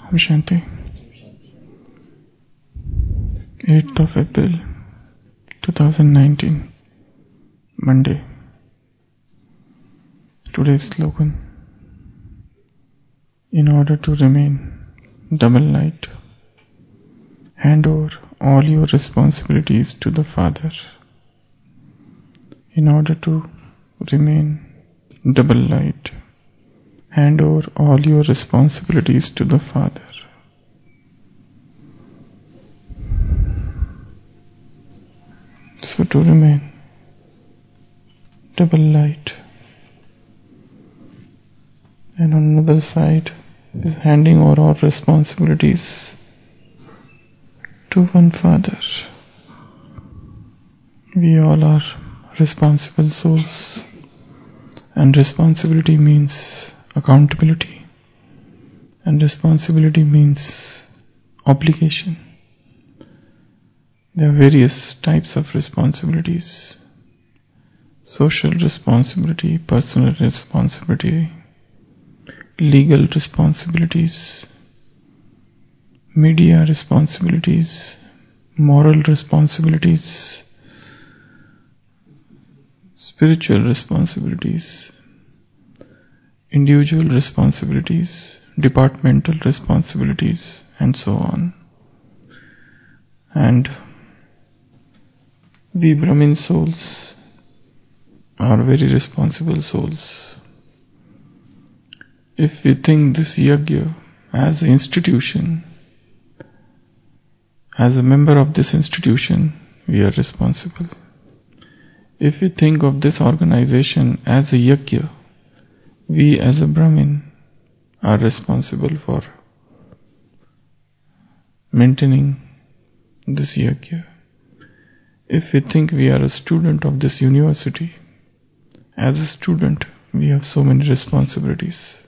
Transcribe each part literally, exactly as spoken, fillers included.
Om Shanti. eighth of April twenty nineteen, Monday. Today's slogan: in order to remain double light, hand over all your responsibilities to the Father. In order to remain double light, hand over all your responsibilities to the Father. So to remain double light, and on another side is handing over all responsibilities to one Father. We all are responsible souls, and responsibility means accountability, and responsibility means obligation. There are various types of responsibilities: social responsibility, personal responsibility, legal responsibilities, media responsibilities, moral responsibilities, spiritual responsibilities, individual responsibilities, departmental responsibilities, and so on. And we Brahmin souls are very responsible souls. If we think this yajna as an institution, as a member of this institution, we are responsible. If we think of this organization as a yajna, we as a Brahmin are responsible for maintaining this yajna. If we think we are a student of this university, as a student we have so many responsibilities.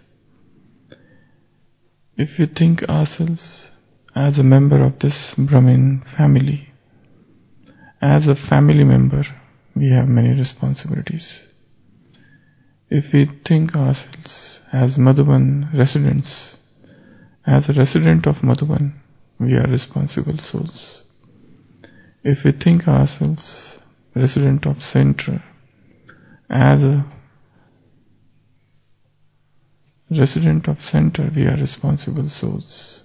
If we think ourselves as a member of this Brahmin family, as a family member, we have many responsibilities. If we think ourselves as Madhuban residents, as a resident of Madhuban, we are responsible souls. If we think ourselves resident of Centra, as a resident of Center, we are responsible souls.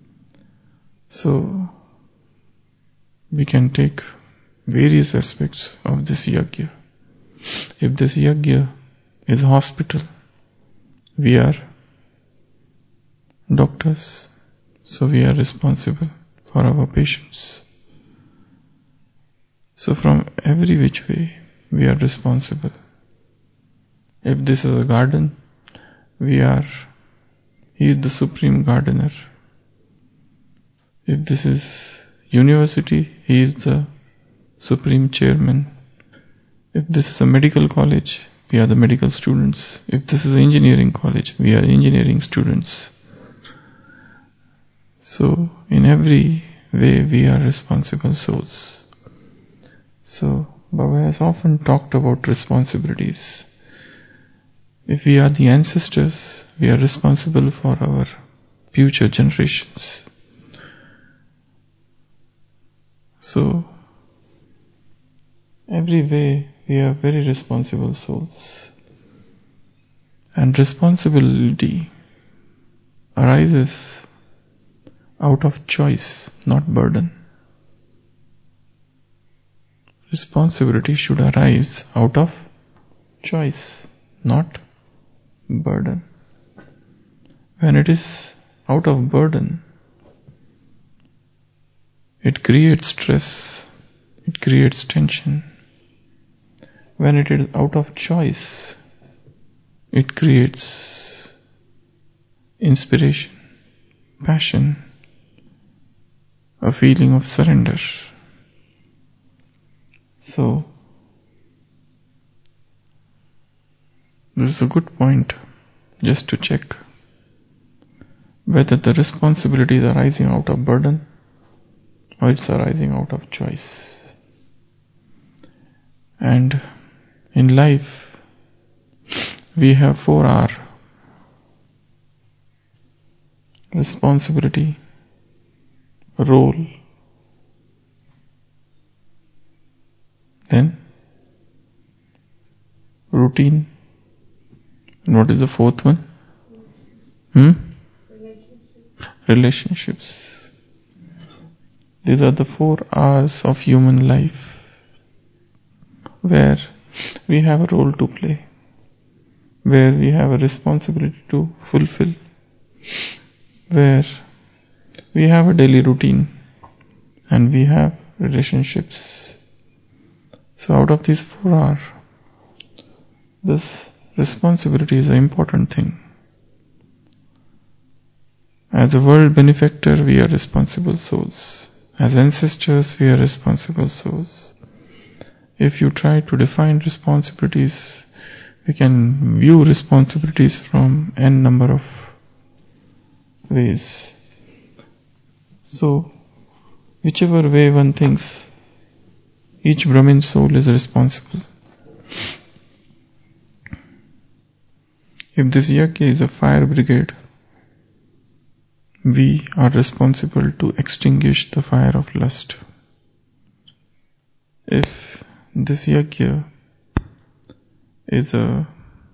So we can take various aspects of this yajna. If this yajna is a hospital, we are doctors, so we are responsible for our patients. So from every which way we are responsible. If this is a garden, we are, he is the supreme gardener. If this is university, he is the supreme chairman. If this is a medical college, we are the medical students. If this is an engineering college, we are engineering students. So in every way we are responsible souls. So Baba has often talked about responsibilities. If we are the ancestors, we are responsible for our future generations. So every way we are very responsible souls. And responsibility arises out of choice, not burden. Responsibility should arise out of choice, not burden. When it is out of burden, it creates stress, it creates tension. When it is out of choice, it creates inspiration, passion, a feeling of surrender. So, this is a good point just to check whether the responsibility is arising out of burden or it's arising out of choice. And in life, we have four R. responsibility, role. Then routine. And what is the fourth one? Hmm? Relationships. These are the four R's of human life where we have a role to play, where we have a responsibility to fulfill, where we have a daily routine and we have relationships. So out of these four R, this responsibility is an important thing. As a world benefactor, we are responsible souls. As ancestors, we are responsible souls. If you try to define responsibilities, we can view responsibilities from n number of ways. So, whichever way one thinks, each Brahmin soul is responsible. If this yajna is a fire brigade, we are responsible to extinguish the fire of lust. If this yajna is a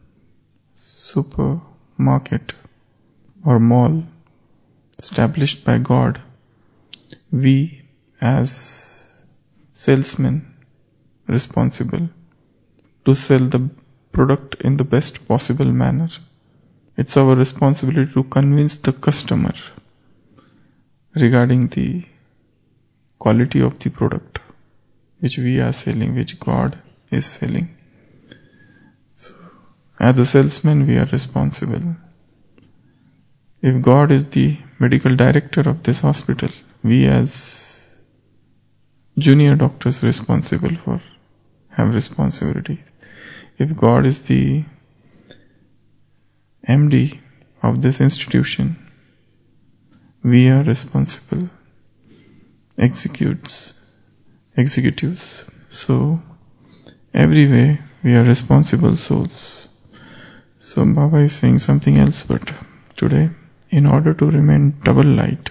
supermarket or mall established by God, we as salesmen responsible to sell the product in the best possible manner. It's our responsibility to convince the customer regarding the quality of the product which we are selling, which God is selling. So, as a salesman, we are responsible. If God is the medical director of this hospital, we as junior doctors responsible for have responsibilities. If God is the M D of this institution, we are responsible executes executives. So every way we are responsible souls. So Baba is saying something else, but today, in order to remain double light,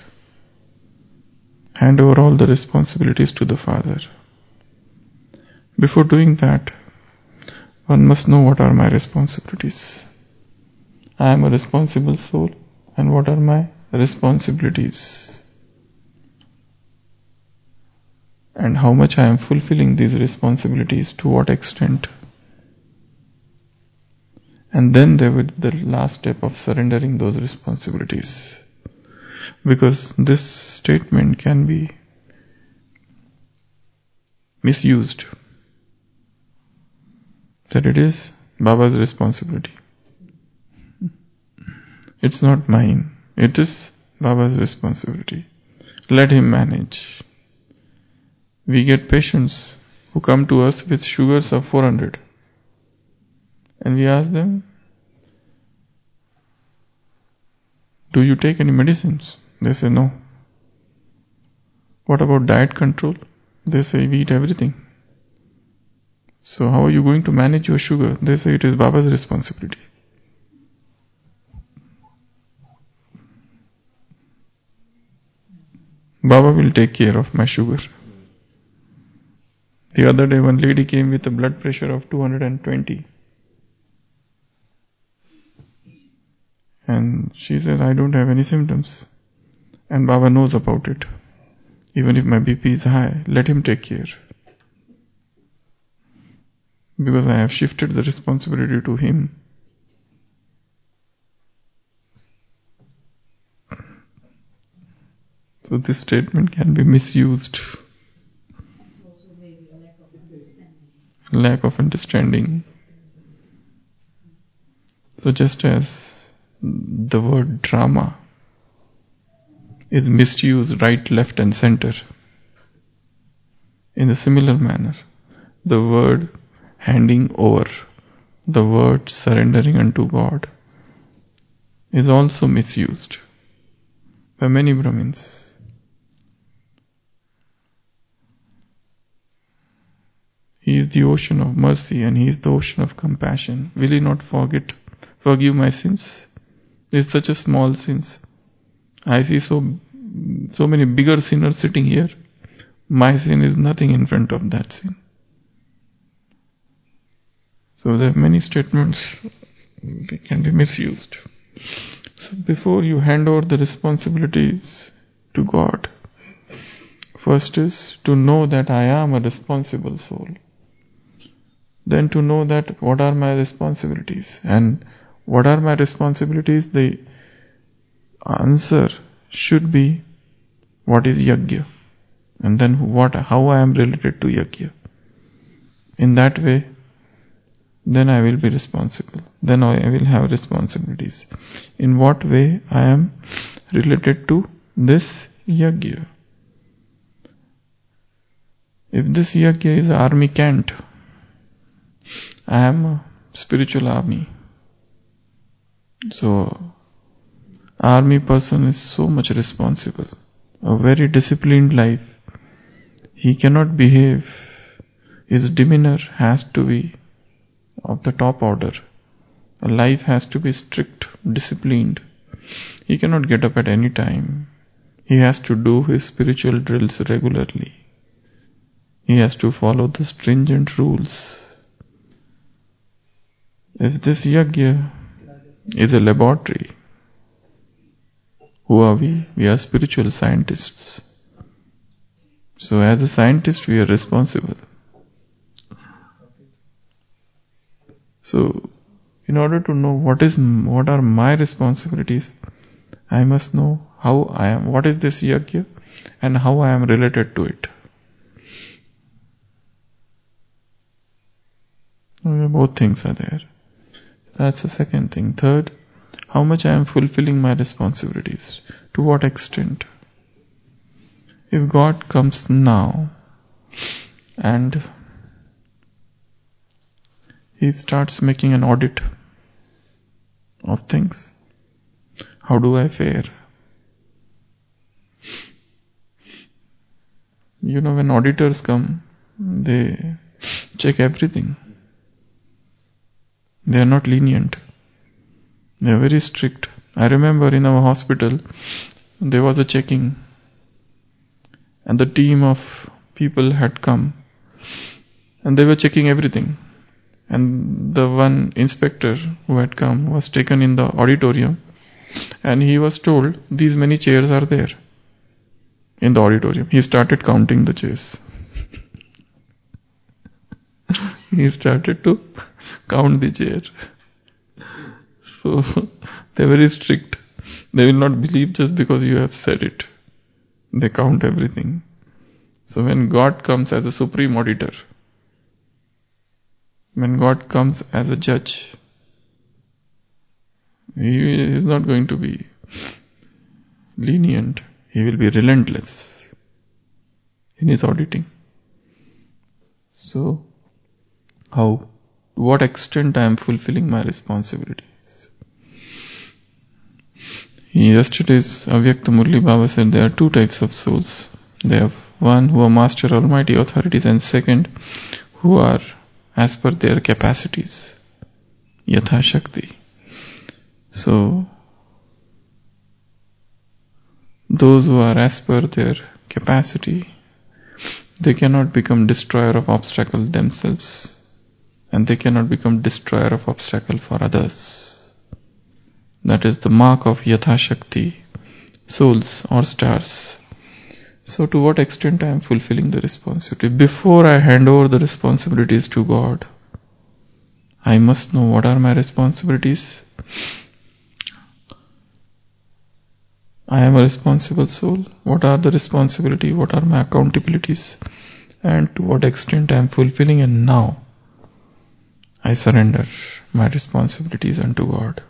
hand over all the responsibilities to the Father. Before doing that, one must know what are my responsibilities. I am a responsible soul, and what are my responsibilities? And how much I am fulfilling these responsibilities, to what extent? And then there will be the last step of surrendering those responsibilities. Because this statement can be misused. That it is Baba's responsibility. It's not mine. It is Baba's responsibility. Let him manage. We get patients who come to us with sugars of four hundred. And we ask them, do you take any medicines? They say no. What about diet control? They say we eat everything. So how are you going to manage your sugar? They say it is Baba's responsibility. Baba will take care of my sugar. The other day one lady came with a blood pressure of two hundred twenty. And she said, I don't have any symptoms. And Baba knows about it. Even if my B P is high, let him take care. Because I have shifted the responsibility to him. So this statement can be misused. It's also maybe a lack of understanding. Lack of understanding. So just as the word drama is misused right, left and center, in a similar manner, the word handing over, the word surrendering unto God is also misused by many Brahmins. He is the ocean of mercy and He is the ocean of compassion. Will He not forget, forgive my sins? It's such a small sins. I see so so many bigger sinners sitting here. My sin is nothing in front of that sin. So there are many statements, they can be misused. So before you hand over the responsibilities to God, first is to know that I am a responsible soul. Then to know that what are my responsibilities. And what are my responsibilities? The answer should be what is yajna. And then what, how I am related to yajna. In that way, then I will be responsible. Then I will have responsibilities. In what way I am related to this yajna? If this yajna is army cant, I am a spiritual army. So, army person is so much responsible. A very disciplined life. He cannot behave. His demeanor has to be of the top order. A life has to be strict, disciplined. He cannot get up at any time. He has to do his spiritual drills regularly. He has to follow the stringent rules. If this yajna is a laboratory, who are we? We are spiritual scientists. So as a scientist, we are responsible. So, in order to know what is what are my responsibilities, I must know how I am, what is this yajna, and how I am related to it. Okay, both things are there. That's the second thing. Third, how much I am fulfilling my responsibilities. To what extent? If God comes now and He starts making an audit of things, how do I fare? You know, when auditors come, they check everything. They are not lenient. They are very strict. I remember in our hospital, there was a checking, and the team of people had come, and they were checking everything. And the one inspector who had come was taken in the auditorium, and he was told, these many chairs are there in the auditorium. He started counting the chairs. He started to count the chair. So, they are very strict. They will not believe just because you have said it. They count everything. So when God comes as a supreme auditor, when God comes as a judge, He is not going to be lenient. He will be relentless in His auditing. So, how, to what extent I am fulfilling my responsibilities? Yesterday's Avyakta Murli Baba said there are two types of souls. They have one who are master almighty authorities, and second who are as per their capacities. Yatha Shakti. So, those who are as per their capacity, they cannot become destroyer of obstacle themselves, and they cannot become destroyer of obstacle for others. That is the mark of Yatha Shakti, souls or stars. So to what extent I am fulfilling the responsibility? Before I hand over the responsibilities to God, I must know what are my responsibilities. I am a responsible soul. What are the responsibility? What are my accountabilities? And to what extent I am fulfilling, and now I surrender my responsibilities unto God.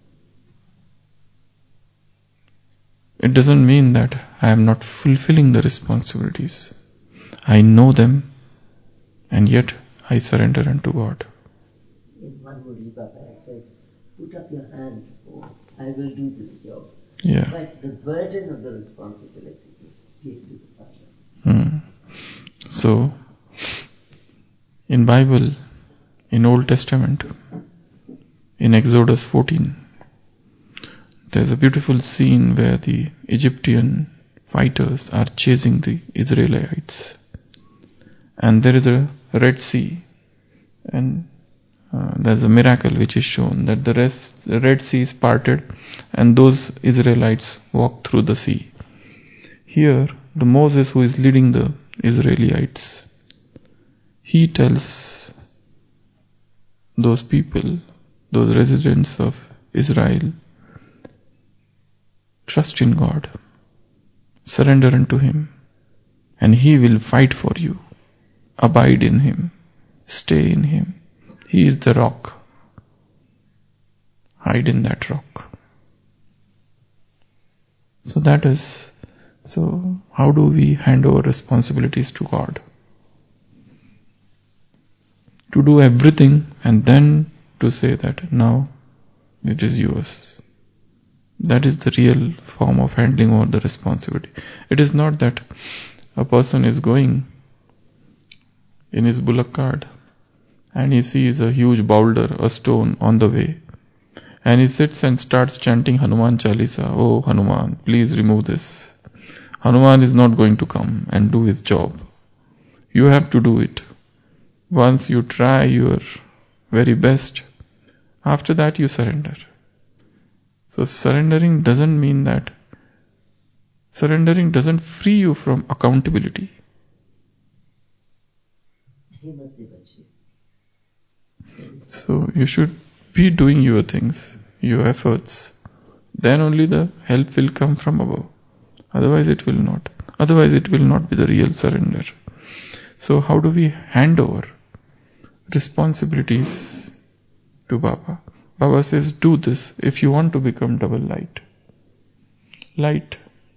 It doesn't mean that I am not fulfilling the responsibilities. I know them, and yet I surrender unto God. In one Murli Baba had said, put up your hand, oh, I will do this job. Yeah. But the burden of the responsibility give to the Father. Hmm. So, in Bible, in Old Testament, in Exodus fourteen, there's a beautiful scene where the Egyptian fighters are chasing the Israelites. And there is a Red Sea. And uh, there's a miracle which is shown that the, rest, the Red Sea is parted and those Israelites walk through the sea. Here, the Moses who is leading the Israelites, he tells those people, those residents of Israel, trust in God, surrender unto Him, and He will fight for you. Abide in Him, stay in Him. He is the rock. Hide in that rock. So that is, so how do we hand over responsibilities to God? To do everything and then to say that now it is yours. That is the real form of handing over the responsibility. It is not that a person is going in his bullock cart and he sees a huge boulder, a stone on the way, and he sits and starts chanting Hanuman Chalisa. Oh Hanuman, please remove this. Hanuman is not going to come and do his job. You have to do it. Once you try your very best, after that you surrender. So surrendering doesn't mean that. Surrendering doesn't free you from accountability. So you should be doing your things, your efforts. Then only the help will come from above. Otherwise it will not. Otherwise it will not be the real surrender. So how do we hand over responsibilities to Baba? Baba says, do this if you want to become double light. Light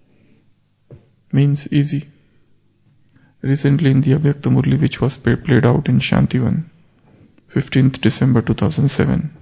means easy. Recently in the Avyakta Murli, which was played out in Shantivan, fifteenth December two thousand seven,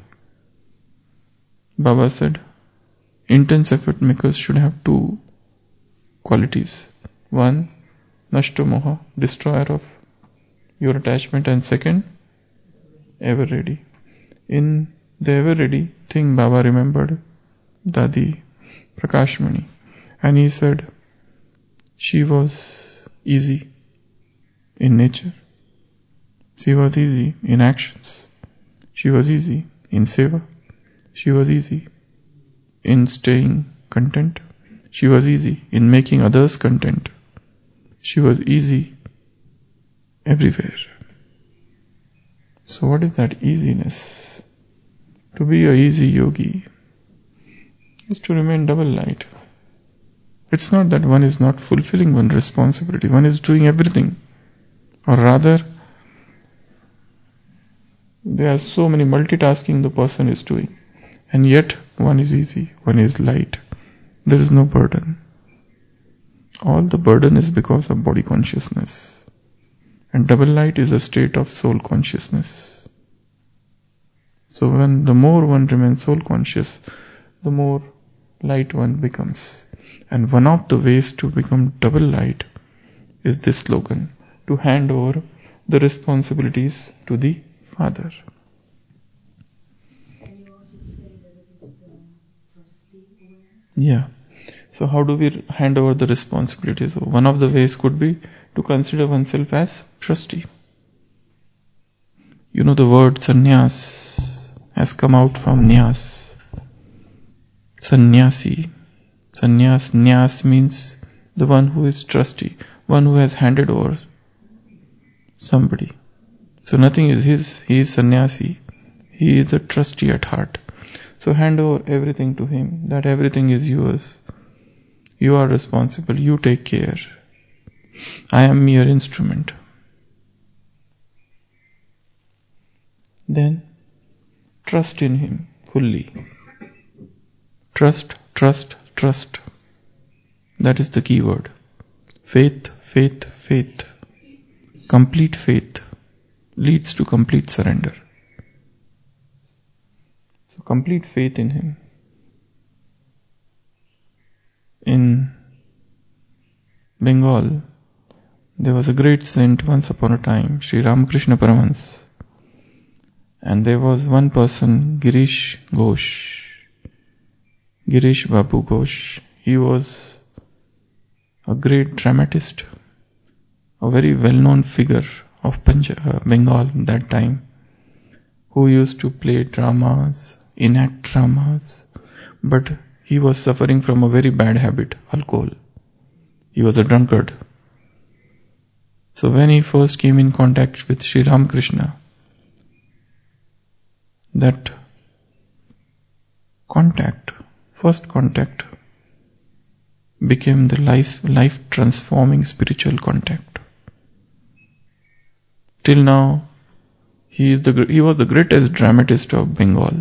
Baba said, intense effort makers should have two qualities. One, Nashto Moha, destroyer of your attachment, and second, ever ready. In the ever ready thing, Baba remembered Dadi Prakashmani, and he said she was easy in nature, she was easy in actions, she was easy in seva, she was easy in staying content, she was easy in making others content, she was easy everywhere. So what is that easiness? To be a easy yogi is to remain double light. It's not that one is not fulfilling one responsibility, one is doing everything. Or rather, there are so many multitasking the person is doing, and yet one is easy, one is light. There is no burden. All the burden is because of body consciousness. And double light is a state of soul consciousness. So when the more one remains soul conscious, the more light one becomes. And one of the ways to become double light is this slogan, to hand over the responsibilities to the Father. Can you also say that it is the trustee awareness? Yeah. So how do we hand over the responsibilities? So one of the ways could be to consider oneself as trustee. You know, the word sannyas has come out from nyas. Sannyasi. Sannyas, nyas means the one who is trustee, one who has handed over somebody. So nothing is his, he is sannyasi. He is a trustee at heart. So hand over everything to him, that everything is yours. You are responsible, you take care. I am mere instrument. Then trust in him fully. Trust, trust, trust. That is the key word. Faith, faith, faith. Complete faith leads to complete surrender. So complete faith in him. In Bengal, there was a great saint once upon a time, Sri Ramakrishna Paramahansa. And there was one person, Girish Ghosh. Girish Babu Ghosh. He was a great dramatist, a very well-known figure of Punjab, uh, Bengal that time, who used to play dramas, enact dramas, but he was suffering from a very bad habit, alcohol. He was a drunkard. So when he first came in contact with Sri Ramakrishna, that contact, first contact, became the life, life transforming spiritual contact. Till now, he is the he was the greatest dramatist of Bengal,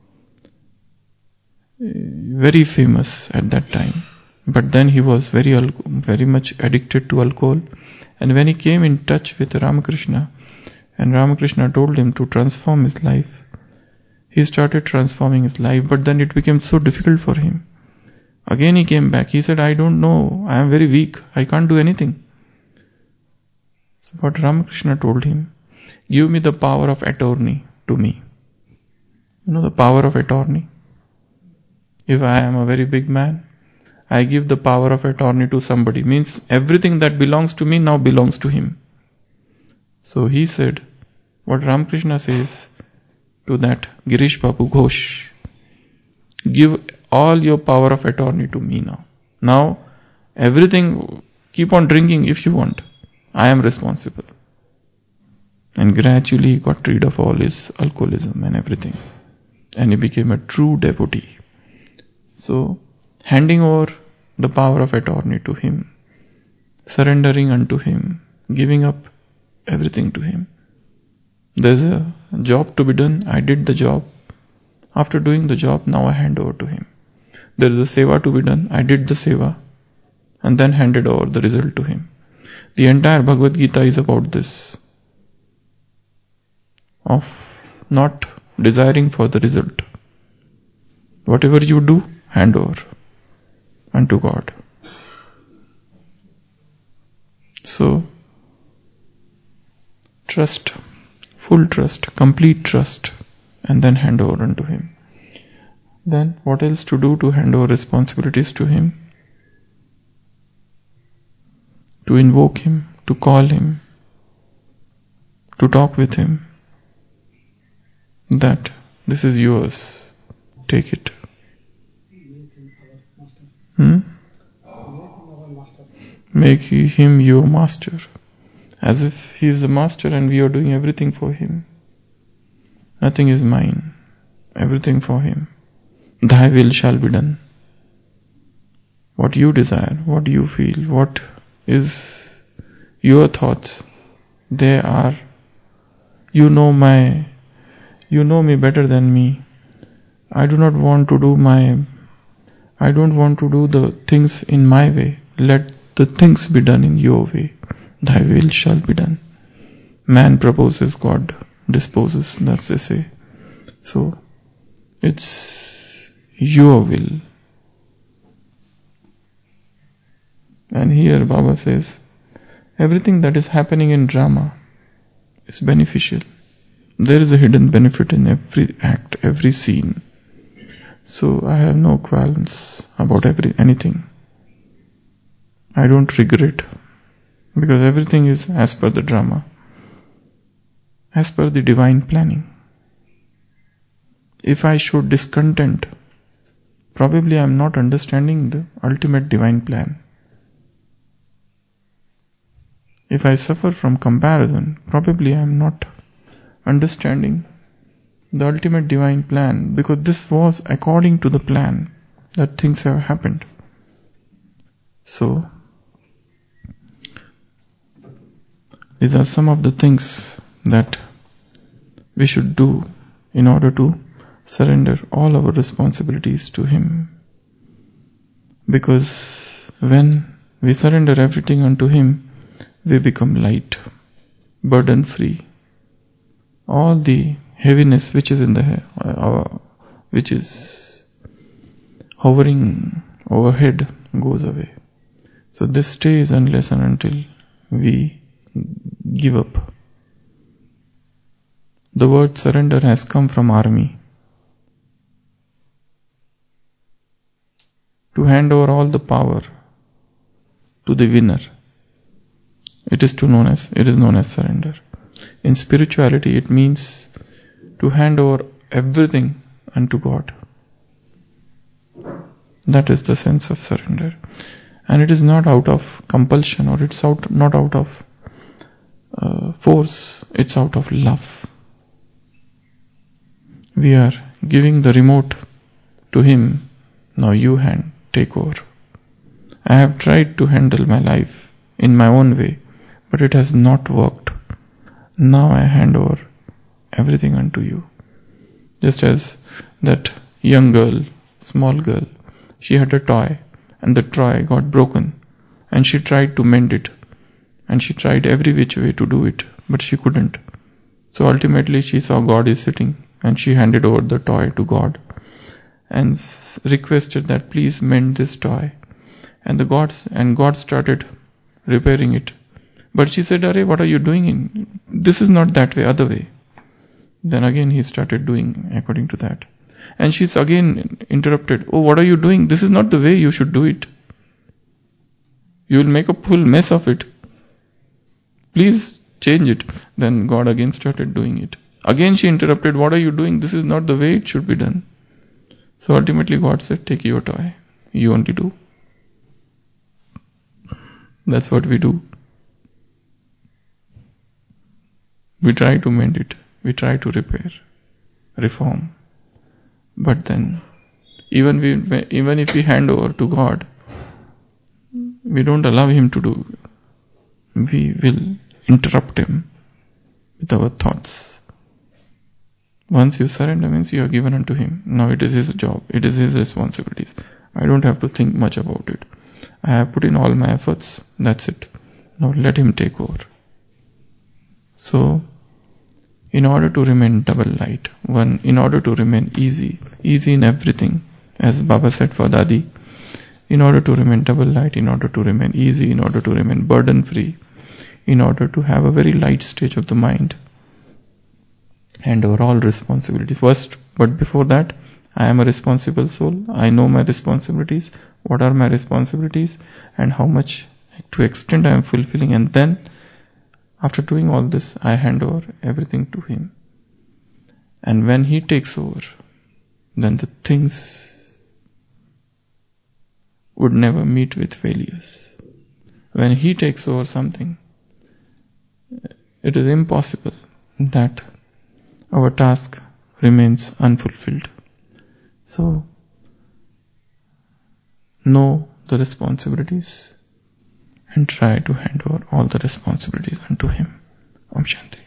very famous at that time. But then he was very very much addicted to alcohol, and when he came in touch with Ramakrishna, and Ramakrishna told him to transform his life, he started transforming his life. But then it became so difficult for him. Again he came back. He said, I don't know, I am very weak, I can't do anything. So what Ramakrishna told him, give me the power of attorney to me. You know the power of attorney? If I am a very big man, I give the power of attorney to somebody. Means everything that belongs to me now belongs to him. So he said, what Ramakrishna says to that Girish Babu Ghosh, give all your power of attorney to me now. Now, everything, keep on drinking if you want. I am responsible. And gradually he got rid of all his alcoholism and everything. And he became a true devotee. So, handing over the power of attorney to him, surrendering unto him, giving up everything to him. There's a job to be done, I did the job. After doing the job, now I hand over to him. There is a seva to be done, I did the seva, and then handed over the result to him. The entire Bhagavad Gita is about this, of not desiring for the result. Whatever you do, hand over unto God. So, trust, full trust, complete trust, and then hand over unto Him. Then what else to do to hand over responsibilities to Him? To invoke Him, to call Him, to talk with Him, that this is yours, take it. Hmm? Make Him your master, as if He is the master and we are doing everything for Him. Nothing is mine, everything for Him. Thy will shall be done. What you desire, what you feel, what is your thoughts, they are, you know my, you know me better than me. I do not want to do my, I don't want to do the things in my way. Let the things be done in your way. Thy will shall be done. Man proposes, God disposes, that's they say. So, it's your will. And here Baba says, everything that is happening in drama is beneficial. There is a hidden benefit in every act, every scene. So I have no qualms about every anything. I don't regret, because everything is as per the drama, as per the divine planning. If I show discontent, probably I am not understanding the ultimate divine plan. If I suffer from comparison, probably I am not understanding the ultimate divine plan, because this was according to the plan that things have happened. So, these are some of the things that we should do in order to surrender all our responsibilities to Him. Because when we surrender everything unto Him, we become light, burden free. All the heaviness which is in the uh, which is hovering overhead goes away. So this stays unless and until we give up. The word surrender has come from army. to hand over all the power to the winner. It is to known as it is known as surrender. In spirituality, it means to hand over everything unto God. That is the sense of surrender. And it is not out of compulsion, or it's out not out of uh, force, it's out of love. We are giving the remote to Him. Now you hand, take over. I have tried to handle my life in my own way, but it has not worked. Now I hand over everything unto you. Just as that young girl, small girl, she had a toy, and the toy got broken, and she tried to mend it, and she tried every which way to do it, but she couldn't. So ultimately she saw God is sitting, and she handed over the toy to God and requested that please mend this toy. And the gods and God started repairing it. But she said, "Arey, what are you doing? In? This is not that way, other way." Then again he started doing according to that. And she's again interrupted. "Oh, what are you doing? This is not the way you should do it. You will make a full mess of it. Please change it." Then God again started doing it. Again she interrupted. "What are you doing? This is not the way it should be done." So ultimately God said, "Take your toy. You only do." That's what we do. We try to mend it. We try to repair, reform. But then, even we, even if we hand over to God, we don't allow Him to do. We will interrupt Him with our thoughts. Once you surrender means you are given unto Him. Now it is His job. It is His responsibilities. I don't have to think much about it. I have put in all my efforts. That's it. Now let Him take over. So, in order to remain double light, one, in order to remain easy, easy in everything, as Baba said for Dadi, in order to remain double light, in order to remain easy, in order to remain burden free, in order to have a very light stage of the mind, and over all responsibility first. But before that, I am a responsible soul. I know my responsibilities. What are my responsibilities, and how much to extent I am fulfilling, and then after doing all this, I hand over everything to Him. And when He takes over, then the things would never meet with failures. When He takes over something, it is impossible that our task remains unfulfilled. So, know the responsibilities and try to hand over all the responsibilities unto Him. Om Shanti.